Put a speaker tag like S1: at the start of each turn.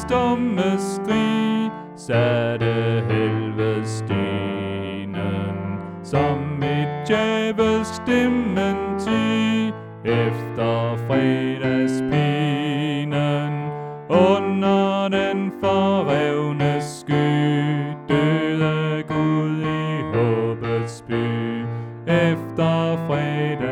S1: stumme skrig satte helvede stenen som et djævelsk dementi efter fredagspinen. Under den forrevne sky døde Gud i håbets by efter fredag.